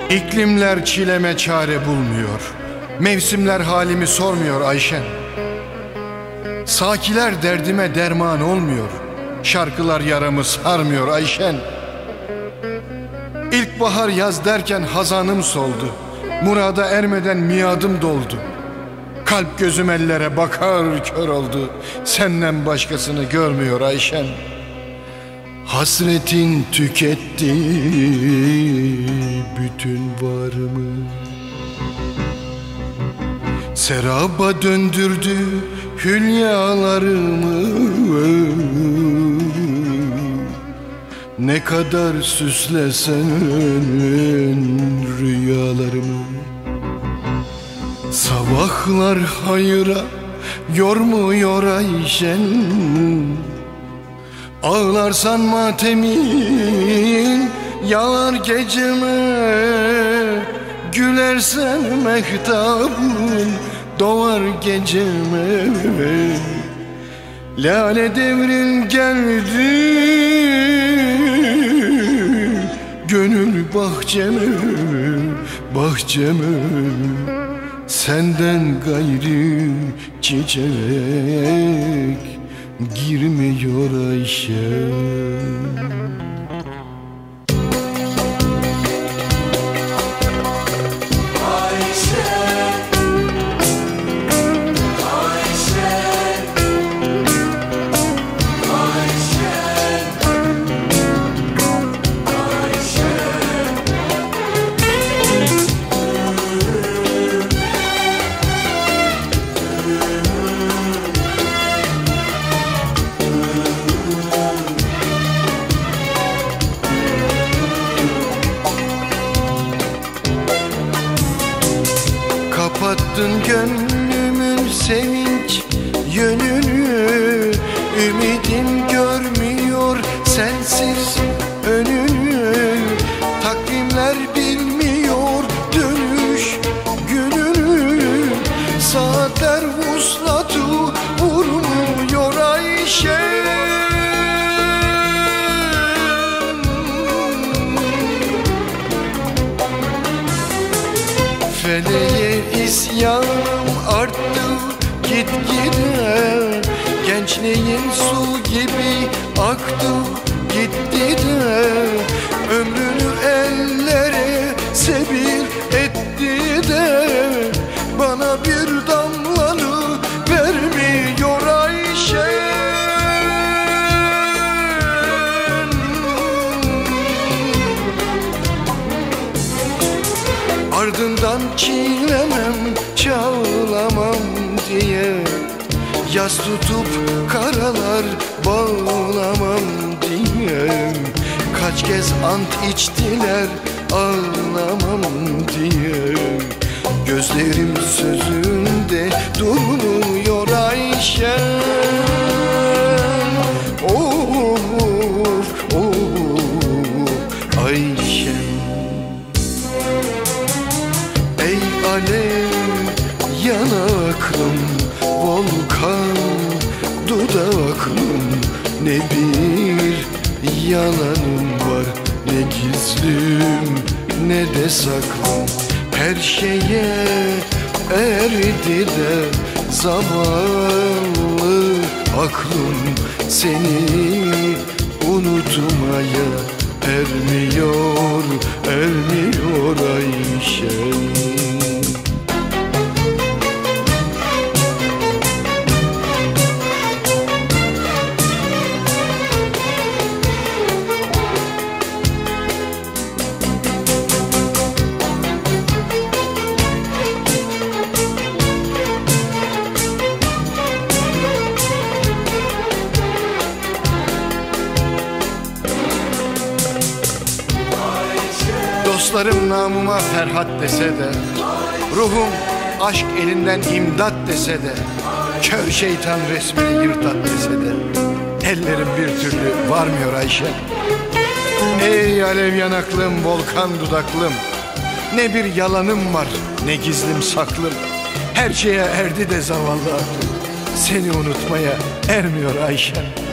İklimler çileme çare bulmuyor, mevsimler halimi sormuyor Ayşen. Sakiler derdime derman olmuyor, şarkılar yaramı sarmıyor Ayşen. İlkbahar yaz derken hazanım soldu, murada ermeden miadım doldu. Kalp gözüm ellere bakar kör oldu, senden başkasını görmüyor Ayşen. Hasretin tüketti bütün varımı, seraba döndürdü hülyalarımı. Ne kadar süslesen rüyalarımı, sabahlar hayıra yormuyor Ayşen. Ağlarsan matemin yalar geceme, gülersen mehtabın doğar geceme. Lale devrin geldi gönül bahçeme, bahçeme. Senden gayrı çiçek girmiyor Ayşe. Kapattın gönlümün sevinç yönünü, ümidim görmüyor sensiz önünü. Takvimler bilmiyor dönüş gününü, saatler vuslatı vurmuyor Ayşe. Feleğe isyanım arttı gitgide, gençliğin su gibi aktı gitti de, ömrünü ellere sebil etti de, bana bir damlanı vermiyor Ayşe. Ardından çiğnemem, çağlamam diye, yas tutup karalar bağlamam diye. Kaç kez ant içtiler ağlamam diye, gözlerim sözünde durmuyor Ayşe. Of of Ayşe. Ey alev yanaklım, volkan dudaklım, ne bir yalanım var, ne gizlim ne de saklım. Her şeye erdi de zavallı aklım, seni unutmaya ermiyor, ermiyor Ayşe. Dostlarım namıma Ferhat dese de, ruhum aşk elinden imdat dese de, kör şeytan resmini yırtat dese de, ellerim bir türlü varmıyor Ayşe. Ey alev yanaklım, volkan dudaklım, ne bir yalanım var, ne gizlim saklım. Her şeye erdi de zavallı aklım, seni unutmaya ermiyor Ayşe.